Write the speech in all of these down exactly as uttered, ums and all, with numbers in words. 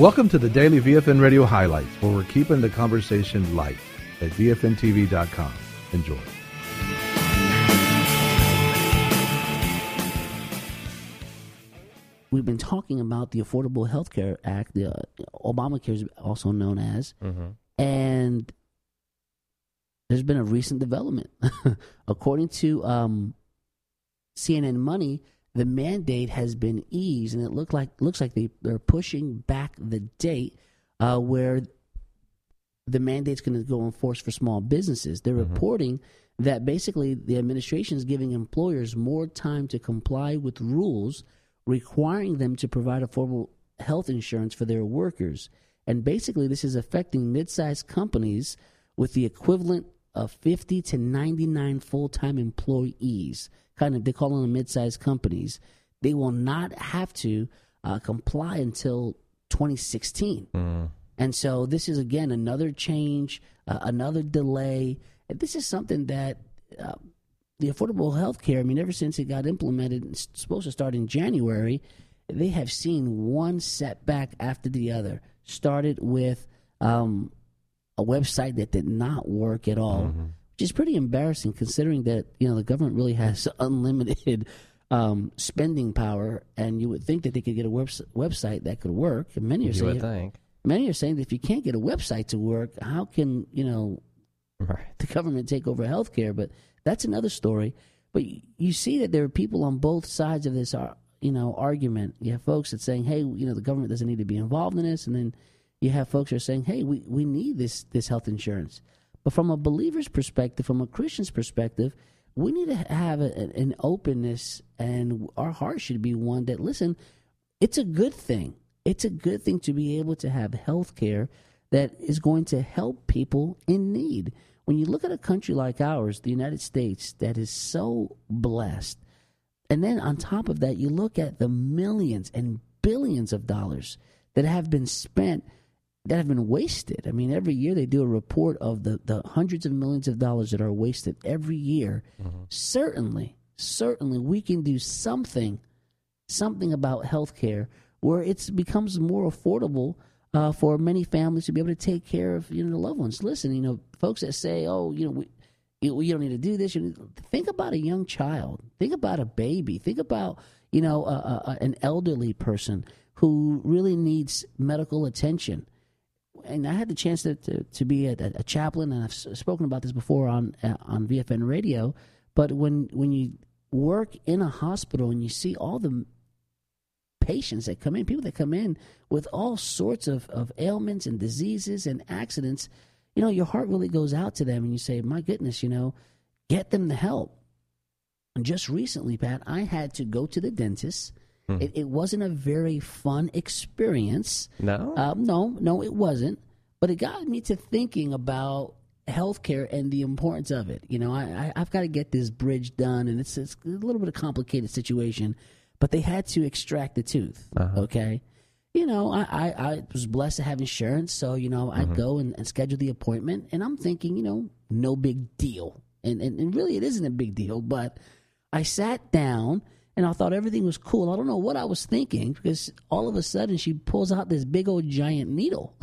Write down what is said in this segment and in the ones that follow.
Welcome to the Daily V F N Radio Highlights, where we're keeping the conversation light at V F N T V dot com. Enjoy. We've been talking about the Affordable Health Care Act, the uh, Obamacare is also known as, mm-hmm. and there's been a recent development. According to um, C N N Money, the mandate has been eased, and it look like looks like they, they're pushing back the date uh, where the mandate's going to go in force for small businesses. They're mm-hmm. reporting that basically the administration is giving employers more time to comply with rules requiring them to provide affordable health insurance for their workers. And basically this is affecting mid-sized companies with the equivalent of fifty to ninety-nine full-time employees. Kind of, they call them mid-sized companies. They will not have to uh, comply until twenty sixteen. Mm. And so this is, again, another change, uh, another delay. And this is something that uh, the Affordable Health Care, I mean, ever since it got implemented, it's supposed to start in January, they have seen one setback after the other. Started with um, a website that did not work at all, mm-hmm. which is pretty embarrassing considering that, you know, the government really has unlimited um, spending power, and you would think that they could get a web- website that could work. And many are you saying, would think. Many are saying that if you can't get a website to work, how can, you know, right. the government take over healthcare? But that's another story. But you see that there are people on both sides of this, you know, argument. You have folks that are saying, hey, you know, the government doesn't need to be involved in this. And then you have folks who are saying, hey, we, we need this, this health insurance. But from a believer's perspective, from a Christian's perspective, we need to have a, an openness, and our heart should be one that, listen, it's a good thing. It's a good thing to be able to have health care that is going to help people in need. When you look at a country like ours, the United States, that is so blessed, and then on top of that, you look at the millions and billions of dollars that have been spent, that have been wasted. I mean, every year they do a report of the, the hundreds of millions of dollars that are wasted every year. Mm-hmm. Certainly, certainly we can do something, something about health care where it becomes more affordable Uh, for many families to be able to take care of, you know, the loved ones. Listen, you know, folks that say, oh, you know, we, you, you don't need to do this. You need, think about a young child. Think about a baby. Think about, you know, a, a, an elderly person who really needs medical attention. And I had the chance to, to, to be a, a chaplain, and I've spoken about this before on uh, on V F N Radio. But when, when you work in a hospital and you see all the patients that come in, people that come in with all sorts of, of ailments and diseases and accidents, you know, your heart really goes out to them, and you say, my goodness, you know, get them the help. And just recently, Pat, I had to go to the dentist. Hmm. It, it wasn't a very fun experience. No? Um, no, no, it wasn't. But it got me to thinking about healthcare and the importance of it. You know, I, I, I've got to get this bridge done, and it's, it's a little bit of a complicated situation. But they had to extract the tooth, uh-huh. okay? You know, I, I, I was blessed to have insurance, so, you know, I'd mm-hmm. go and, and schedule the appointment, and I'm thinking, you know, no big deal. And, and, and really it isn't a big deal, but I sat down, and I thought everything was cool. I don't know what I was thinking, because all of a sudden she pulls out this big old giant needle.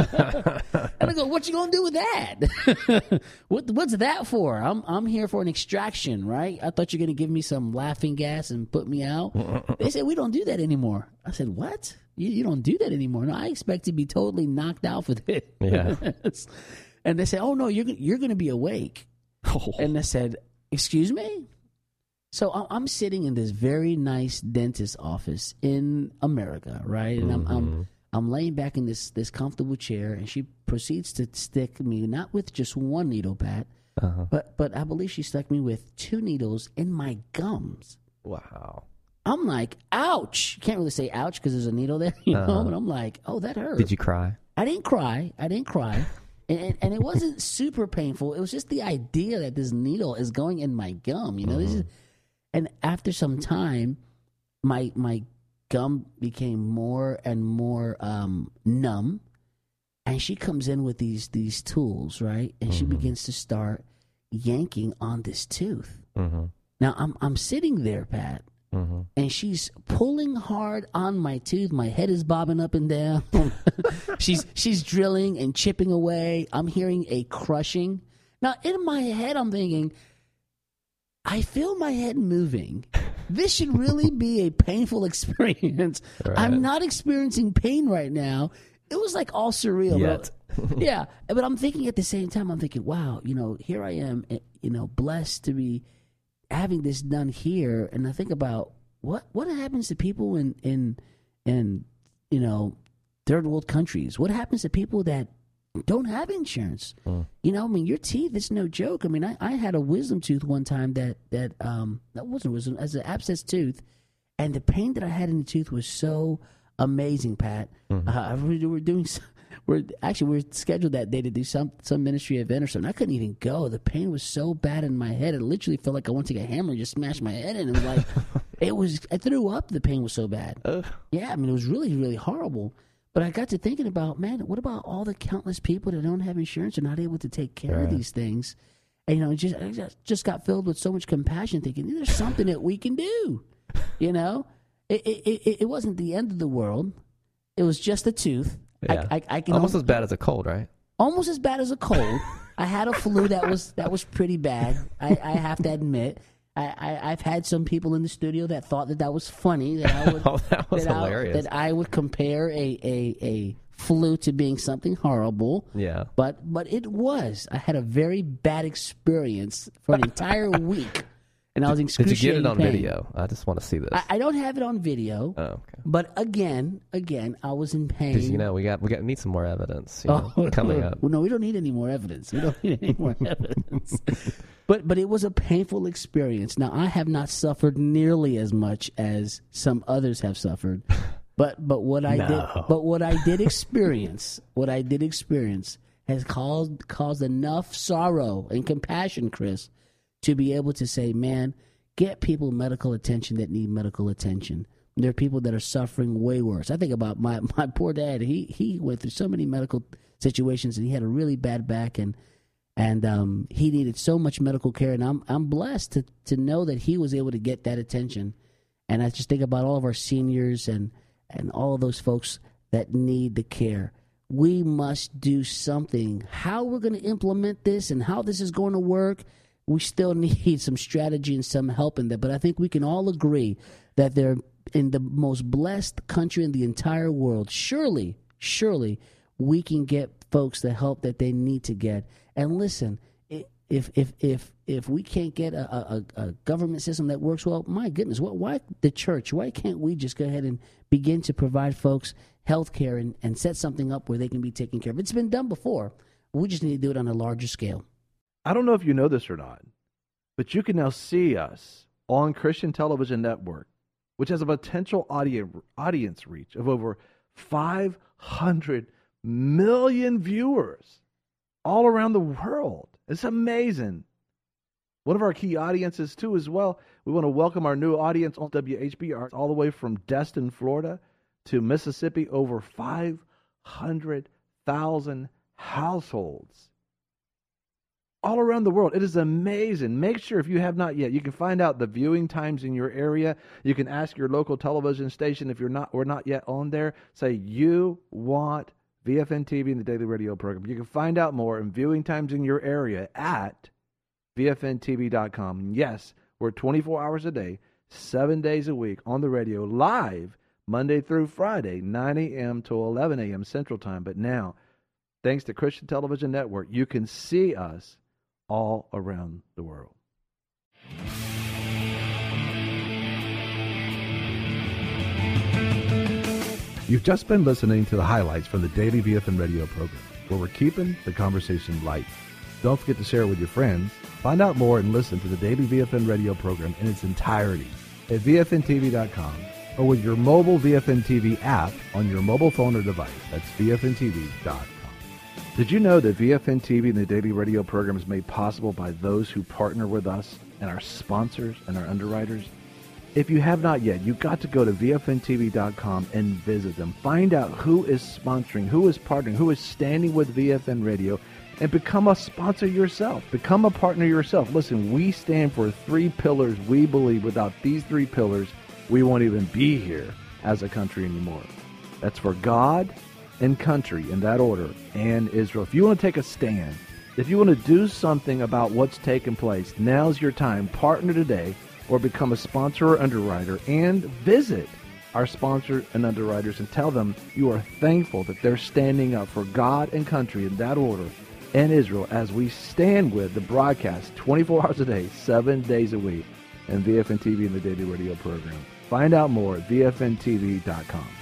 And I go, what you gonna do with that? what What's that for? I'm I'm here for an extraction, right? I thought you're gonna give me some laughing gas and put me out. They said, we don't do that anymore. I said, what? You, you don't do that anymore? No, I expect to be totally knocked out for this. Yeah. And they said, oh, no, you're, you're gonna be awake. Oh. And I said, excuse me? So I'm sitting in this very nice dentist office in America, right? And mm-hmm. I'm, I'm I'm laying back in this this comfortable chair, and she proceeds to stick me not with just one needle, Pat, uh-huh. but but I believe she stuck me with two needles in my gums. Wow! I'm like, ouch! You can't really say ouch because there's a needle there, you uh-huh. know. But I'm like, oh, that hurt. Did you cry? I didn't cry. I didn't cry. And, and, and it wasn't super painful. It was just the idea that this needle is going in my gum, you know. Mm-hmm. This is. And after some time, my my gum became more and more um, numb. And she comes in with these these tools, right? And mm-hmm. she begins to start yanking on this tooth. Mm-hmm. Now I'm I'm sitting there, Pat, mm-hmm. and she's pulling hard on my tooth. My head is bobbing up and down. she's she's drilling and chipping away. I'm hearing a crushing. Now, in my head, I'm thinking, I feel my head moving. This should really be a painful experience. Right. I'm not experiencing pain right now. It was like all surreal. Yet. Yeah, but I'm thinking at the same time, I'm thinking, wow, you know, here I am, you know, blessed to be having this done here. And I think about what what happens to people in in in you know third world countries. What happens to people that don't have insurance? Mm. You know, I mean, your teeth, it's no joke. I mean, I, I had a wisdom tooth one time that that um that wasn't wisdom, as an abscess tooth, and the pain that I had in the tooth was so amazing, Pat. Mm-hmm. Uh, we were doing. We're actually we were scheduled that day to do some some ministry event or something. I couldn't even go. The pain was so bad in my head. It literally felt like I wanted to take a hammer and just smash my head in. It was like it was. I threw up. The pain was so bad. Ugh. Yeah, I mean it was really really horrible. But I got to thinking about, man, what about all the countless people that don't have insurance and not able to take care right. of these things? And you know, just I just, just got filled with so much compassion, thinking there's something that we can do. You know, it it it, it wasn't the end of the world. It was just a tooth. Yeah. I, I, I can almost almost as bad as a cold, right? Almost as bad as a cold. I had a flu that was that was pretty bad. I, I have to admit. I, I I've had some people in the studio that thought that that was funny. That I would oh, that was that hilarious. I, that I would compare a, a, a flu to being something horrible. Yeah. But but it was. I had a very bad experience for an entire week. And I was in excruciating Did you get it on pain. video? I just want to see this. I, I don't have it on video. Oh, okay. But again, again, I was in pain. You know, we got we got need some more evidence. You know, oh, coming up. Well, no, we don't need any more evidence. We don't need any more evidence. But but it was a painful experience. Now I have not suffered nearly as much as some others have suffered. But but what I no. did but what I did experience, what I did experience has caused caused enough sorrow and compassion, Chris, to be able to say, man, get people medical attention that need medical attention. There are people that are suffering way worse. I think about my, my poor dad. He he went through so many medical situations, and he had a really bad back, and and um, he needed so much medical care. And I'm I'm blessed to to know that he was able to get that attention. And I just think about all of our seniors and and all of those folks that need the care. We must do something. How we're going to implement this and how this is going to work, we still need some strategy and some help in that. But I think we can all agree that they're in the most blessed country in the entire world. Surely, surely, we can get folks the help that they need to get. And listen, if if if if we can't get a, a, a government system that works well, my goodness, what, why the church? Why can't we just go ahead and begin to provide folks health care and, and set something up where they can be taken care of? It's been done before. We just need to do it on a larger scale. I don't know if you know this or not, but you can now see us on Christian Television Network, which has a potential audience audience reach of over five hundred million viewers all around the world. It's amazing. One of our key audiences, too, as well, we want to welcome our new audience on W H B R all the way from Destin, Florida to Mississippi, over five hundred thousand households all around the world. It is amazing. Make sure, if you have not yet, you can find out the viewing times in your area. You can ask your local television station if you're not we're not yet on there. Say you want V F N T V and the Daily Radio program. You can find out more and viewing times in your area at V F N T V dot com. Yes, we're twenty-four hours a day, seven days a week on the radio, live Monday through Friday, nine a.m. to eleven a.m. Central Time. But now, thanks to Christian Television Network, you can see us all around the world. You've just been listening to the highlights from the Daily V F N Radio program, where we're keeping the conversation light. Don't forget to share it with your friends. Find out more and listen to the Daily V F N Radio program in its entirety at V F N T V dot com or with your mobile V F N T V app on your mobile phone or device. That's V F N T V dot com. Did you know that V F N T V and the Daily Radio program is made possible by those who partner with us and our sponsors and our underwriters? If you have not yet, you've got to go to V F N T V dot com and visit them. Find out who is sponsoring, who is partnering, who is standing with V F N Radio, and become a sponsor yourself. Become a partner yourself. Listen, we stand for three pillars we believe. Without these three pillars, we won't even be here as a country anymore. That's for God and country in that order, and Israel. If you want to take a stand, if you want to do something about what's taking place, now's your time. Partner today or become a sponsor or underwriter, and visit our sponsor and underwriters and tell them you are thankful that they're standing up for God and country in that order and Israel as we stand with the broadcast twenty-four hours a day, seven days a week, and V F N T V and the Daily Radio program. Find out more at V F N T V dot com.